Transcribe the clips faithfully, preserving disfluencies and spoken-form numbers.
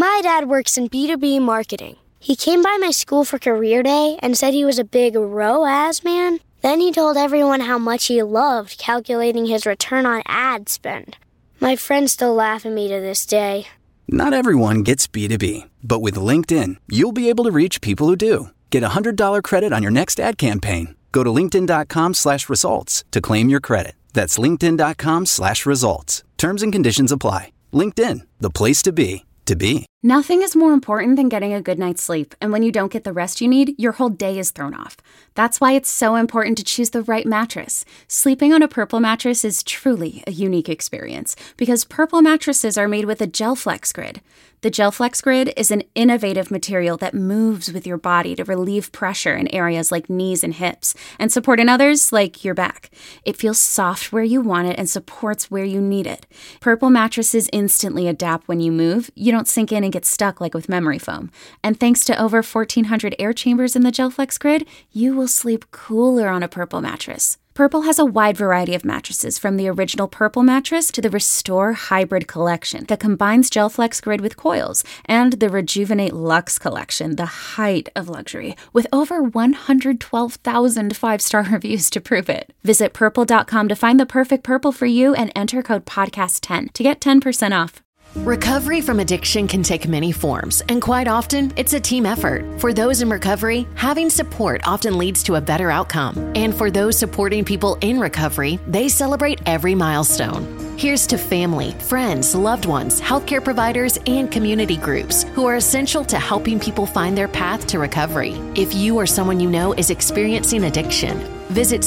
My dad works in B two B marketing. He came by my school for career day and said he was a big R O A S man. Then he told everyone how much he loved calculating his return on ad spend. My friends still laugh at me to this day. Not everyone gets B two B, but with LinkedIn, you'll be able to reach people who do. Get a one hundred dollars credit on your next ad campaign. Go to linkedin.com slash results to claim your credit. That's linkedin.com slash results. Terms and conditions apply. LinkedIn, the place to be, to be. Nothing is more important than getting a good night's sleep, and when you don't get the rest you need, your whole day is thrown off. That's why it's so important to choose the right mattress. Sleeping on a Purple mattress is truly a unique experience, because Purple mattresses are made with a GelFlex Grid. The GelFlex Grid is an innovative material that moves with your body to relieve pressure in areas like knees and hips, and support in others like your back. It feels soft where you want it and supports where you need it. Purple mattresses instantly adapt when you move. You don't sink in and get stuck like with memory foam. And thanks to over fourteen hundred air chambers in the GelFlex Grid, you will sleep cooler on a Purple mattress. Purple has a wide variety of mattresses, from the original Purple mattress to the Restore Hybrid collection that combines GelFlex Grid with coils, and the Rejuvenate Luxe collection, the height of luxury, with over one hundred twelve thousand five-star reviews to prove it. Visit purple dot com to find the perfect Purple for you and enter code podcast ten to get ten percent off. Recovery from addiction can take many forms, and quite often, it's a team effort. For those in recovery, having support often leads to a better outcome. And for those supporting people in recovery, they celebrate every milestone. Here's to family, friends, loved ones, healthcare providers, and community groups who are essential to helping people find their path to recovery. If you or someone you know is experiencing addiction, visit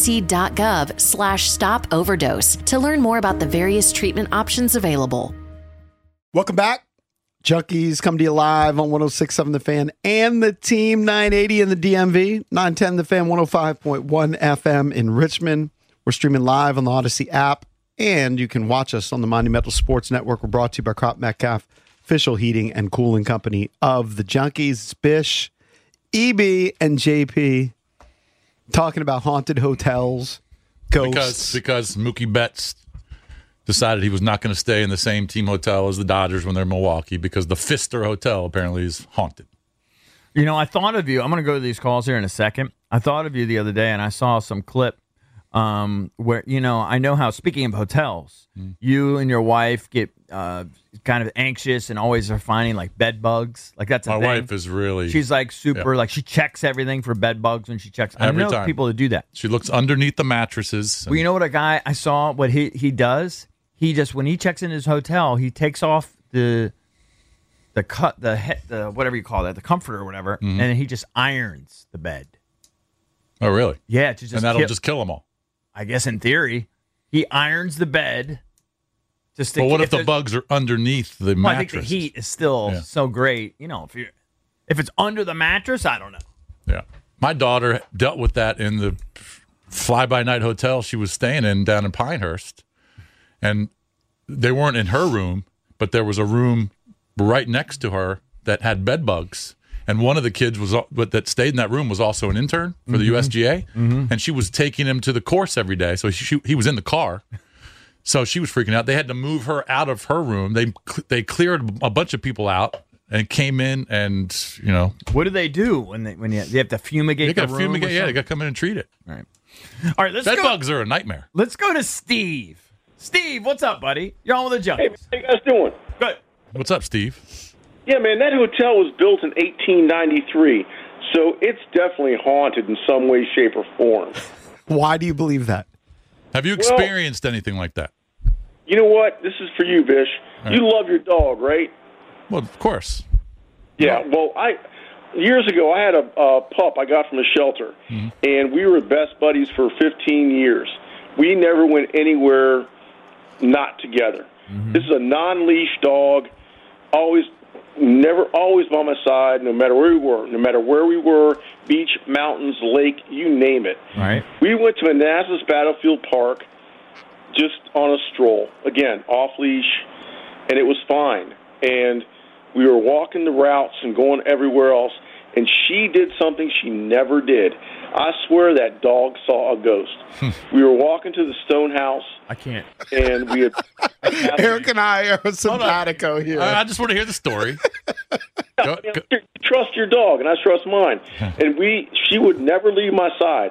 cdc.gov slash stop overdose to learn more about the various treatment options available. Welcome back. Junkies come to you live on one oh six point seven The Fan and the Team nine eighty in the D M V, nine ten The Fan, one oh five point one F M in Richmond. We're streaming live on the Odyssey app, and you can watch us on the Monumental Sports Network. We're brought to you by Crop Metcalf, official heating and cooling company of the Junkies. Bish, E B, and J P talking about haunted hotels, ghosts. Because, because Mookie Betts decided he was not going to stay in the same team hotel as the Dodgers when they're in Milwaukee because the Pfister Hotel apparently is haunted. You know, I thought of you. I'm going to go to these calls here in a second. I thought of you the other day, and I saw some clip um, where, you know, I know how, speaking of hotels, mm. you and your wife get uh, kind of anxious and always are finding, like, bed bugs. Like, that's a My thing. wife is really... She's, like, super, yeah. like, she checks everything for bed bugs when she checks. Every I know time. people that do that. She looks underneath the mattresses. Well, you know what a guy, I saw what he, he does? He just, when he checks in his hotel, he takes off the the cut, the he, the whatever you call that, the comforter or whatever, mm-hmm. and he just irons the bed. Oh, really? Yeah, to just and that'll kill, just kill them all. I guess in theory, he irons the bed. Just to, but what if, if the bugs are underneath the well, mattress? I think the heat is still yeah. so great. You know, if you if it's under the mattress, I don't know. Yeah, my daughter dealt with that in the fly-by-night hotel she was staying in down in Pinehurst. And they weren't in her room, but there was a room right next to her that had bed bugs. And one of the kids was that stayed in that room was also an intern for the mm-hmm. U S G A. Mm-hmm. And she was taking him to the course every day. So she, he was in the car. So she was freaking out. They had to move her out of her room. They they cleared a bunch of people out and came in and, you know. What do they do when they when you, they have to fumigate they the got room? Fumigate, yeah, they got to come in and treat it. All right. All right, let's bed go. bugs are a nightmare. Let's go to Steve. Steve, what's up, buddy? You're on with the Junkies. Hey, how you guys doing? Good. What's up, Steve? Yeah, man, that hotel was built in eighteen ninety-three, so it's definitely haunted in some way, shape, or form. Why do you believe that? Have you experienced well, anything like that? You know what? This is for you, Bish. Right. You love your dog, right? Well, of course. Yeah, well, I years ago, I had a, a pup I got from a shelter, mm-hmm. and we were best buddies for fifteen years. We never went anywhere not together. Mm-hmm. This is a non-leash dog, always, never, always by my side, no matter where we were, no matter where we were, beach, mountains, lake, you name it. Right. We went to Manassas Battlefield Park just on a stroll, again, off-leash, and it was fine. And we were walking the routes and going everywhere else, and she did something she never did. I swear that dog saw a ghost. We were walking to the stone house. I can't. And we had Eric and I are simpatico here. I, I just want to hear the story. Go, I mean, go. trust your dog, and I trust mine. And we, she would never leave my side,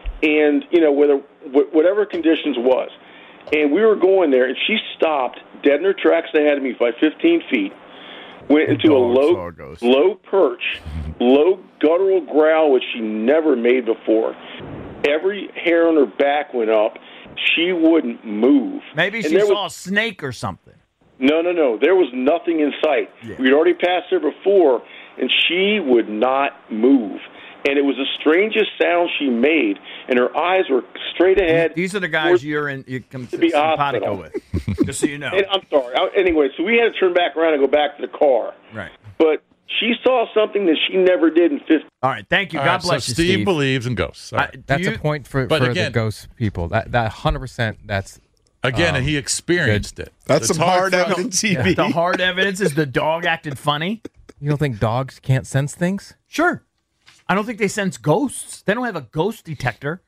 and you know, whether wh- whatever conditions was. And we were going there, and she stopped dead in her tracks ahead of me by fifteen feet. Went into a low, low perch, low guttural growl, which she never made before. Every hair on her back went up. She wouldn't move. Maybe And she there saw was- a snake or something. No, no, no. There was nothing in sight. Yeah. We'd already passed her before, and she would not move. And it was the strangest sound she made, and her eyes were straight ahead. These are the guys you're in. You come to be simpatico hospital. with. Just so you know. And I'm sorry. I, anyway, so we had to turn back around and go back to the car. Right. But she saw something that she never did in fifteen. All right. Thank you. All God right, bless so you, Steve, Steve. believes in ghosts. All right. I- do That's you- a point for, But for again- the ghost people. That that one hundred percent. That's Again, um, and he experienced it. That's It's some hard for us- evidence, T V. The hard evidence is the dog acted funny. you don't think dogs can't sense things? Sure. I don't think they sense ghosts. They don't have a ghost detector.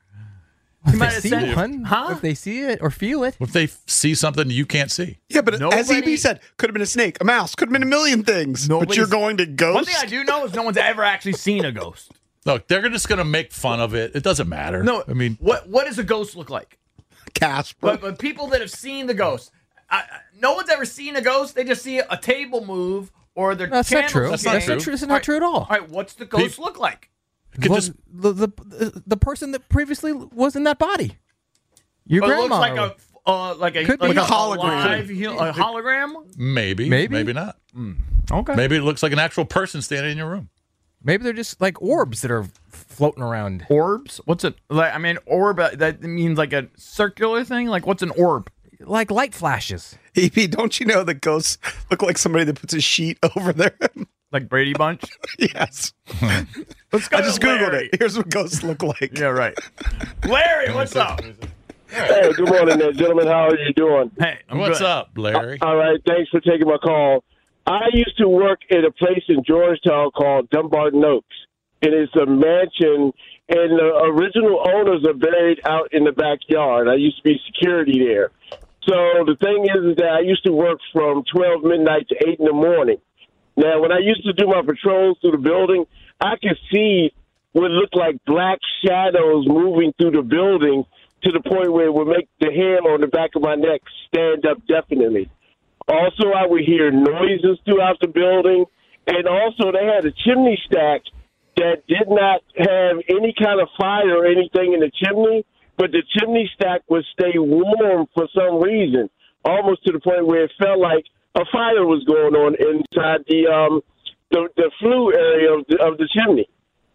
If might they have see said- one, Huh? if they see it or feel it, If they f- see something you can't see. Yeah, but as E B Nobody- said, could have been a snake, a mouse, could have been a million things. But Nobody's- you're going to ghost? One thing I do know is no one's ever actually seen a ghost. Look, they're just going to make fun of it. It doesn't matter. No, I mean, what what does a ghost look like? Casper. But, but people that have seen the ghost, I, I- no one's ever seen a ghost. They just see a table move or their that's not channels true. That's That's not change. true. not true. That's All not right. true at all. All right, what's the ghost Peop- look like? you could Well, just the, the the person that previously was in that body. Your But it grandma. looks like a uh, like a Could be. like Like a hologram. live hu- a hologram. maybe, Maybe? maybe not. Okay. Maybe it looks like an actual person standing in your room. Maybe they're just like orbs that are floating around. Orbs? What's it? Like, I mean, orb. uh, That means like a circular thing. Like, what's an orb? Like light flashes. E B, don't you know that ghosts look like somebody that puts a sheet over there? Like Brady Bunch? Yes. Let's go. I just to Googled Larry. it. Here's what ghosts look like. Yeah, right. Larry, what's up? Hey, good morning, there, gentlemen. How are you doing? Hey, I'm What's good. up, Larry? All right, thanks for taking my call. I used to work at a place in Georgetown called Dumbarton Oaks. It is a mansion, and the original owners are buried out in the backyard. I used to be security there. So the thing is, is that I used to work from twelve midnight to eight in the morning. Now, when I used to do my patrols through the building, I could see what looked like black shadows moving through the building to the point where it would make the hair on the back of my neck stand up definitely. Also, I would hear noises throughout the building, and also they had a chimney stack that did not have any kind of fire or anything in the chimney, but the chimney stack would stay warm for some reason, almost to the point where it felt like a fire was going on inside the um the, the flue area of the, of the chimney.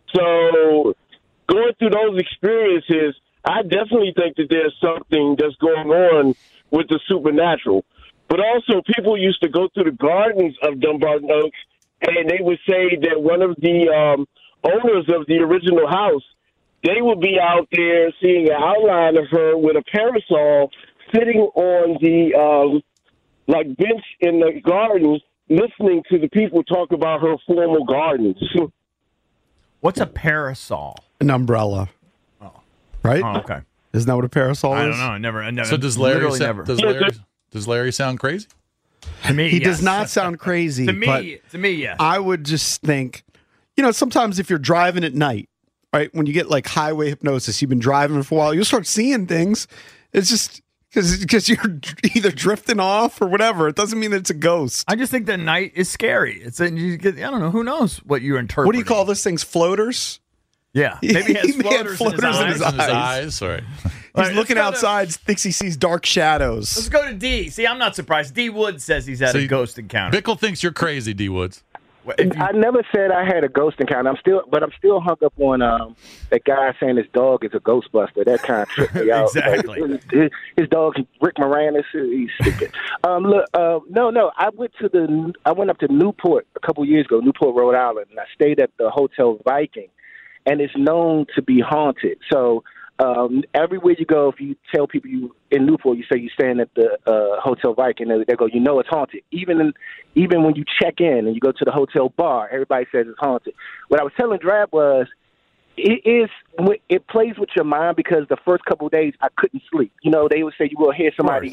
So going through those experiences, I definitely think that there's something that's going on with the supernatural. But also, people used to go through the gardens of Dumbarton Oaks, and they would say that one of the um, owners of the original house, they would be out there seeing an outline of her with a parasol sitting on the um, like bench in the garden, listening to the people talk about her formal gardens. What's a parasol? An umbrella. Right? Oh, okay. Isn't that what a parasol I is? don't know. I never. I never. So does Larry? literally Sound, never. does Larry? Does Larry sound crazy? To me, He yes. does not sound crazy. To but me, to me, yes. I would just think, you know, sometimes if you're driving at night, right, when you get like highway hypnosis, you've been driving for a while, you'll start seeing things. It's just because because you're either drifting off or whatever. It doesn't mean that it's a ghost. I just think the night is scary. It's a, you get, I don't know. Who knows what you interpret? What do you call those things? Floaters? Yeah, maybe he has He may have floaters, floaters in his in eyes. his In his eyes. eyes, all right. He's All right, looking let's go to- outside, thinks he sees dark shadows. Let's go to D. See, I'm not surprised. D Wood says he's had So a you- ghost encounter. Bickle thinks you're crazy, D Woods. If you- I never said I had a ghost encounter. I'm still, but I'm still hung up on um, that guy saying his dog is a Ghostbuster. That kind of tripped me out. Exactly. Like, his, his dog, Rick Moranis, he's stupid. um, look, uh, no, no. I went to the, I went up to Newport a couple years ago, Newport, Rhode Island, and I stayed at the Hotel Viking, and it's known to be haunted. So um, everywhere you go, if you tell people you in Newport, you say you're staying at the uh, Hotel Viking, they go, you know it's haunted. Even in, even when you check in and you go to the hotel bar, everybody says it's haunted. What I was telling Drab was, it is it plays with your mind because the first couple of days I couldn't sleep. You know, they would say you will hear somebody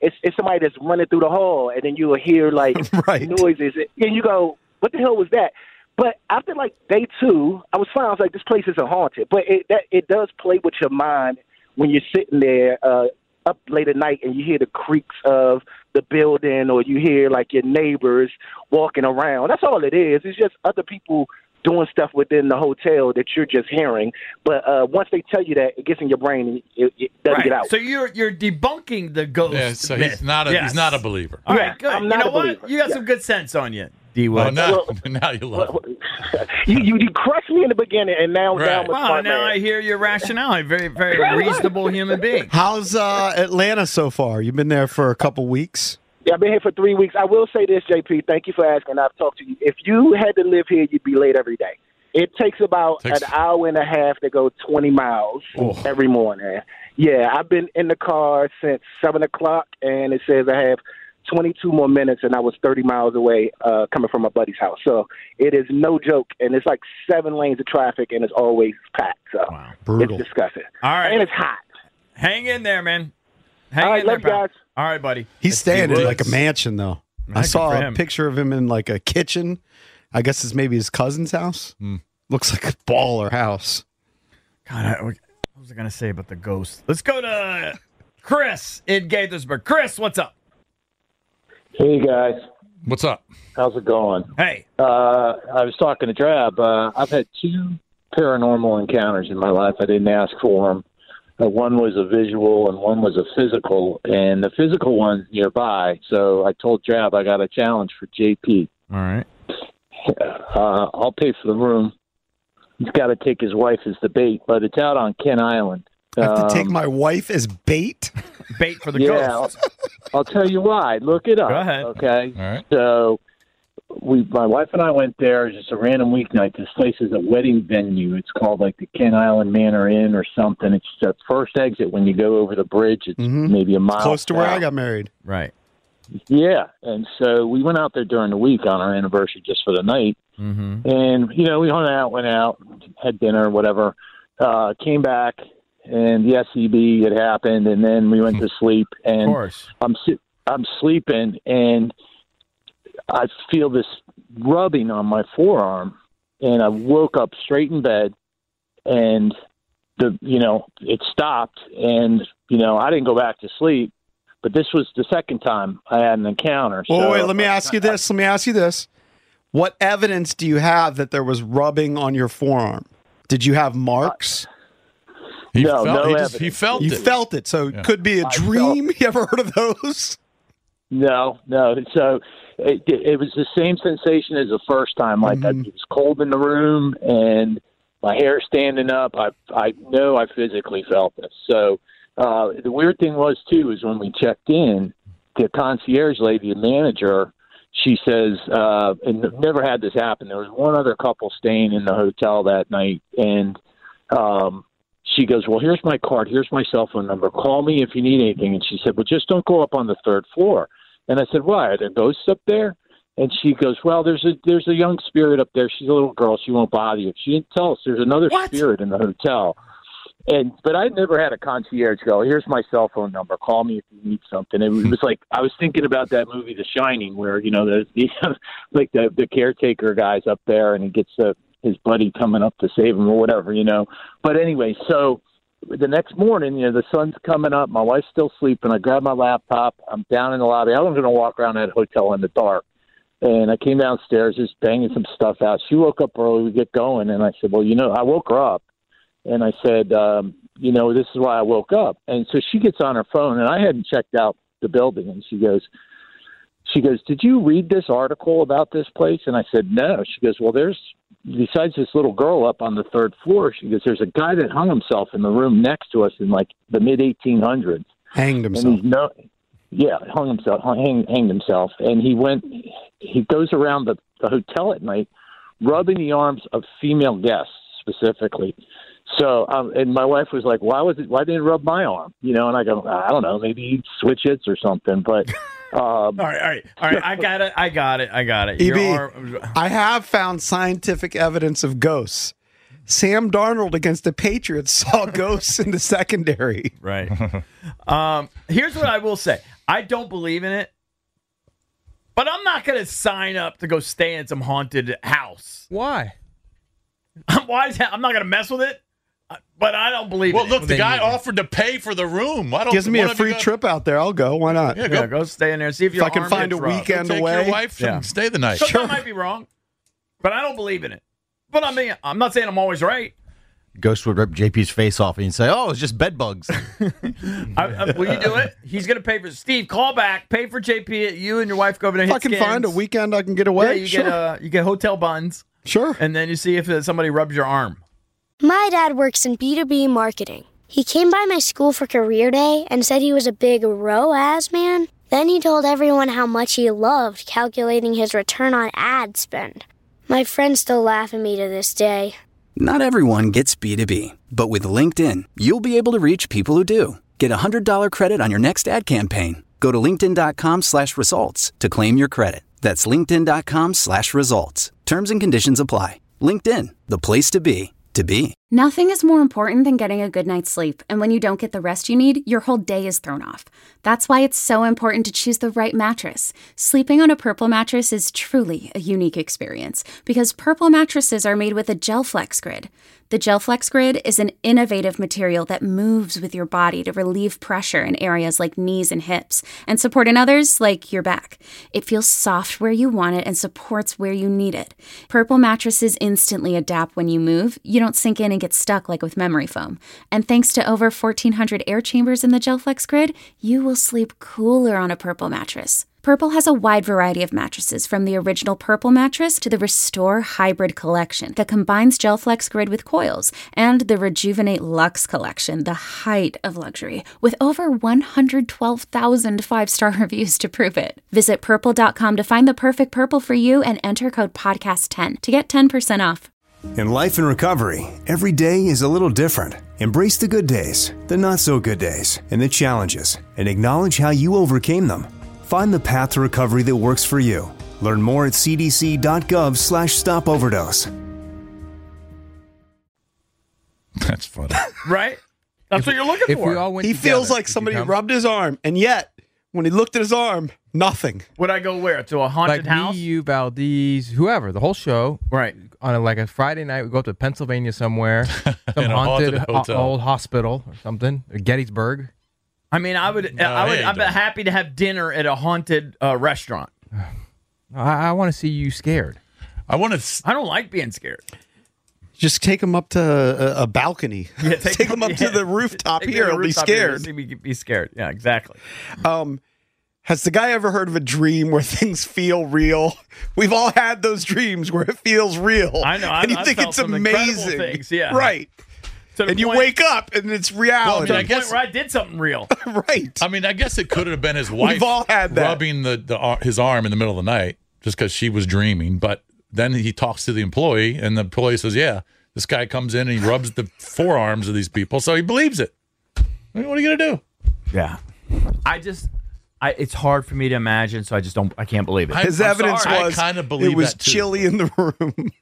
it's, it's somebody that's running through the hall, and then you will hear like right. noises, and you go, "What the hell was that?" But after like day two, I was fine. I was like, "This place isn't haunted," but it that it does play with your mind when you're sitting there uh, up late at night and you hear the creaks of the building, or you hear like your neighbors walking around. That's all it is. It's just other people doing stuff within the hotel that you're just hearing. But uh, once they tell you that, it gets in your brain and it, it doesn't right. get out. So you're you're debunking the ghost Yeah, so myth. he's not a Yes. he's not a believer. All Yeah, right, good. I'm You not know a what? believer. You got Yeah. some good sense on you, D. Oh, Wood. now, Well- now you love it. you, you you crushed me in the beginning, and now, Right. now I'm a Wow, smart now man. I hear your rationale. Very, very reasonable human being. How's uh, Atlanta so far? You've been there for a couple weeks. Yeah, I've been here for three weeks. I will say this, J P. Thank you for asking. I've talked to you. If you had to live here, you'd be late every day. It takes about Takes- an hour and a half to go twenty miles every morning. Yeah, I've been in the car since seven o'clock, and it says I have twenty-two more minutes, and I was thirty miles away uh, coming from my buddy's house. So it is no joke, and it's like seven lanes of traffic, and it's always packed. So Wow. Brutal. it's disgusting. All right. And it's hot. Hang in there, man. Hang All right, in there, love you pal. guys. All right, buddy. He's That's staying D. in Woods. like a mansion, though. I Good saw for a him. picture of him in like a kitchen. I guess it's maybe his cousin's house. Mm. Looks like a baller house. God, I, what was I going to say about the ghost? Let's go to Chris in Gaithersburg. Chris, what's up? Hey guys, What's up? how's it going? Hey. Uh, I was talking to Drab. Uh, I've had two paranormal encounters in my life. I didn't ask for them. Uh, one was a visual and one was a physical. And the physical one's nearby. So I told Drab I got a challenge for J P. All right. Uh, I'll pay for the room. He's got to take his wife as the bait, but it's out on Kent Island. I have to take Um, my wife as bait. Bait for the yeah, ghost. I'll, I'll tell you why. Look it up. Go ahead. Okay. All right. So we, my wife and I went there. It's just a random weeknight. This place is a wedding venue. It's called like the Kent Island Manor Inn or something. It's the first exit when you go over the bridge. It's Mhm. maybe a mile. Close to where south. I got married. Right. Yeah, and so we went out there during the week on our anniversary just for the night. Mm-hmm. And, you know, we hung out, went out, had dinner, whatever, uh, came back, and the S E B had happened, and then we went to sleep. Of And course. I'm si- I'm sleeping, and I feel this rubbing on my forearm, and I woke up straight in bed, and the you know it stopped, and you know I didn't go back to sleep, but this was the second time I had an encounter. Well, so, wait, let me ask you this. Let me ask you this. What evidence do you have that there was rubbing on your forearm? Did you have marks? He No, felt, no he, just, he evidence. felt You it. felt it, so Yeah. it could be a I dream. You ever heard of those? No, no. So it, it was the same sensation as the first time. Like Mhm. I, it was cold in the room and my hair standing up. I I know I physically felt this. So uh, the weird thing was too is when we checked in, the concierge lady, the manager, she says, uh, and never had this happen. There was one other couple staying in the hotel that night, and um, she goes, well, here's my card. Here's my cell phone number. Call me if you need anything. And she said, well, just don't go up on the third floor. And I said, why? Are there ghosts up there? And she goes, well, there's a there's a young spirit up there. She's a little girl. She won't bother you. She didn't tell us there's another What? spirit in the hotel. And but I never had a concierge go, here's my cell phone number. Call me if you need something. It was like I was thinking about that movie, The Shining, where you know there's the like the the caretaker guy's up there and he gets the, his buddy coming up to save him or whatever, you know. But anyway, so the next morning, you know, the sun's coming up. My wife's still sleeping. I grab my laptop. I'm down in the lobby. I was going to walk around that hotel in the dark. And I came downstairs just banging some stuff out. She woke up early. We get going. And I said, well, you know, I woke her up. And I said, um, you know, this is why I woke up. And so she gets on her phone, and I hadn't checked out the building. And she goes, she goes, did you read this article about this place? And I said, no. She goes, well, there's, besides this little girl up on the third floor, she goes, there's a guy that hung himself in the room next to us in like the mid eighteen hundreds. Hanged And himself. he's no, yeah, hung himself, hang, hanged himself. And he went, he goes around the, the hotel at night, rubbing the arms of female guests specifically. So, um, and my wife was like, why was it, why didn't it rub my arm? You know, and I go, I don't know, maybe he'd switch hits or something, but, um, All right, all right, all right. I got it. I got it. I got it. E Your B, arm- I have found scientific evidence of ghosts. Sam Darnold against the Patriots saw ghosts in the secondary. Right. um, here's what I will say. I don't believe in it, but I'm not going to sign up to go stay in some haunted house. Why? Why is that? I'm not going to mess with it, but I don't believe well, in look, it. the guy offered to pay for the room. Why don't Gives me why a don't you free go- trip out there. I'll go. Why not? Yeah, go, Yeah, go stay in there and see if, If your I can arm find gets a rough. weekend take away. your wife Yeah. and stay the night. So Sure. I might be wrong, but I don't believe in it. But I mean, I'm not saying I'm always right. Ghost would rip J P's face off and say, "Oh, it's just bed bugs." I, I, will you do it? He's going to pay for Steve. Call back. Pay for J P. You and your wife go over there. If And I hit can skins. find a weekend I can get away. Yeah, you sure. get uh, you get hotel buns, sure. and then you see if uh, somebody rubs your arm. My dad works in B two B marketing. He came by my school for career day and said he was a big R O A S man. Then he told everyone how much he loved calculating his return on ad spend. My friends still laugh at me to this day. Not everyone gets B two B, but with LinkedIn, you'll be able to reach people who do. Get a one hundred dollars credit on your next ad campaign. Go to linkedin.com slash results to claim your credit. That's linkedin.com slash results. Terms and conditions apply. LinkedIn, the place to be, to be. Nothing is more important than getting a good night's sleep, and when you don't get the rest you need, your whole day is thrown off. That's why it's so important to choose the right mattress. Sleeping on a Purple mattress is truly a unique experience because Purple mattresses are made with a GelFlex Grid. The GelFlex Grid is an innovative material that moves with your body to relieve pressure in areas like knees and hips and support in others like your back. It feels soft where you want it and supports where you need it. Purple mattresses instantly adapt when you move. You don't sink in and get stuck like with memory foam. And thanks to over fourteen hundred air chambers in the GelFlex Grid, you will sleep cooler on a Purple mattress. Purple has a wide variety of mattresses, from the original Purple mattress to the Restore Hybrid collection that combines GelFlex Grid with coils, and the Rejuvenate Luxe collection, the height of luxury, with over one hundred twelve thousand five-star reviews to prove it. Visit purple dot com to find the perfect Purple for you and enter code podcast ten to get ten percent off. In life and recovery, every day is a little different. Embrace the good days, the not-so-good days, and the challenges, and acknowledge how you overcame them. Find the path to recovery that works for you. Learn more at cdc.gov slash stop overdose. That's funny. Right? That's what you're looking If for. we all went He together, feels like would you somebody come? rubbed his arm, and yet, when he looked at his arm, nothing. Would I go where? To a haunted like house? me, you, Valdez, whoever, the whole show. Right. On a, like a Friday night, we go up to Pennsylvania somewhere, some In a haunted, haunted ho- hotel. old hospital or something, or Gettysburg. I mean, I would. No, I would. he ain't I'm doing it. happy to have dinner at a haunted uh, restaurant. I, I want to see you scared. I want to. I don't like being scared. Just take him up to a, a balcony. Yeah, take, him up yeah. to the rooftop Take me here. to the He'll be rooftop here scared. and See me be scared. Yeah, exactly. Um, has the guy ever heard of a dream where things feel real? We've all had those dreams where it feels real. I know. I, and you I think felt it's some incredible amazing. Things, yeah. Right. To the And you point- wake up and it's to reality. the I guess- point where I did something real. right. I mean, I guess it could have been his wife We've all had that. rubbing the, the ar- his arm in the middle of the night just because she was dreaming. But then he talks to the employee, and the employee says, "Yeah, this guy comes in and he rubs the forearms of these people, so he believes it." I mean, what are you gonna do? Yeah. I just. I, it's hard for me to imagine, so I just don't. I can't believe it. His I'm evidence sorry. was I kinda believe it was that, too. chilly in the room.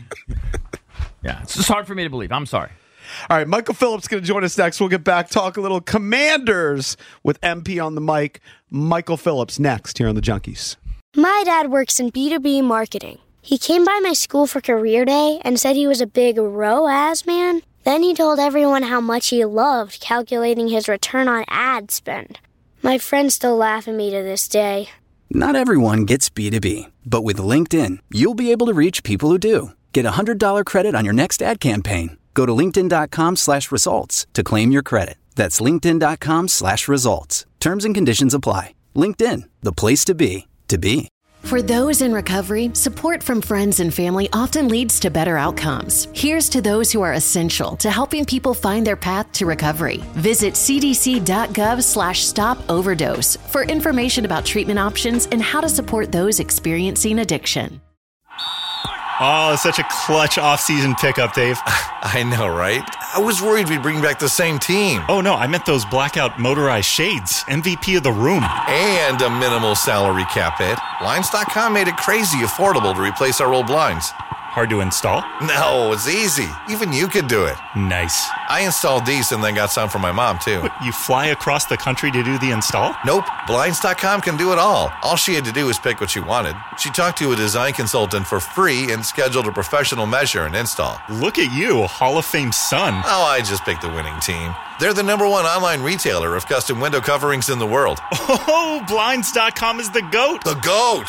Yeah, it's just hard for me to believe. I'm sorry. All right, Michael Phillips going to join us next. We'll get back, talk a little Commanders with M P on the mic. Michael Phillips next here on the Junkies. My dad works in B two B marketing. He came by my school for career day and said he was a big R O A S man. Then he told everyone how much he loved calculating his return on ad spend. My friends still laugh at me to this day. Not everyone gets B two B, but with LinkedIn, you'll be able to reach people who do. Get a one hundred dollars credit on your next ad campaign. Go to linkedin.com slash results to claim your credit. That's linkedin.com slash results. Terms and conditions apply. LinkedIn, the place to be, to be. For those in recovery, support from friends and family often leads to better outcomes. Here's to those who are essential to helping people find their path to recovery. Visit cdc.gov slash stop overdose for information about treatment options and how to support those experiencing addiction. Oh, such a clutch off-season pickup, Dave. I know, right? I was worried we'd bring back the same team. Oh, no, I meant those blackout motorized shades. M V P of the room. And a minimal salary cap hit. Blinds dot com made it crazy affordable to replace our old blinds. Hard to install? No, it's easy. Even you could do it. Nice. I installed these and then got some for my mom, too. But you fly across the country to do the install? Nope. Blinds dot com can do it all. All she had to do was pick what she wanted. She talked to a design consultant for free and scheduled a professional measure and install. Look at you, Hall of Fame son. Oh, I just picked the winning team. They're the number one online retailer of custom window coverings in the world. Oh, Blinds dot com is the GOAT. The GOAT.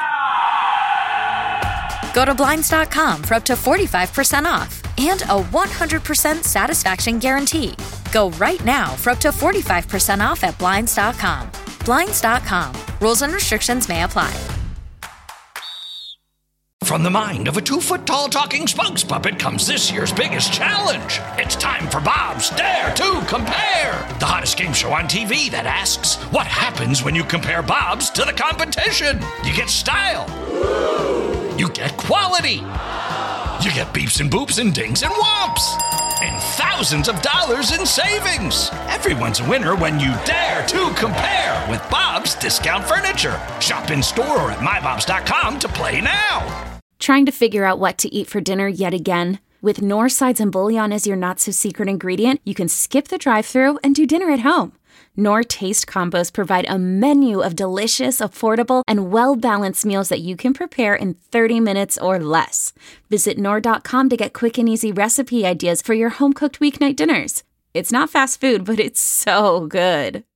Go to Blinds dot com for up to forty-five percent off and a one hundred percent satisfaction guarantee. Go right now for up to forty-five percent off at Blinds dot com. Blinds dot com. Rules and restrictions may apply. From the mind of a two-foot-tall talking spokes puppet comes this year's biggest challenge. It's time for Bob's Dare to Compare, the hottest game show on T V that asks, what happens when you compare Bob's to the competition? You get style. You get quality. You get beeps and boops and dings and whomps. And thousands of dollars in savings. Everyone's a winner when you dare to compare with Bob's Discount Furniture. Shop in store or at my bobs dot com to play now. Trying to figure out what to eat for dinner yet again? With Knorr sides and bouillon as your not-so-secret ingredient, you can skip the drive-thru and do dinner at home. Knorr Taste Combos provide a menu of delicious, affordable, and well-balanced meals that you can prepare in thirty minutes or less. Visit Knorr dot com to get quick and easy recipe ideas for your home-cooked weeknight dinners. It's not fast food, but it's so good.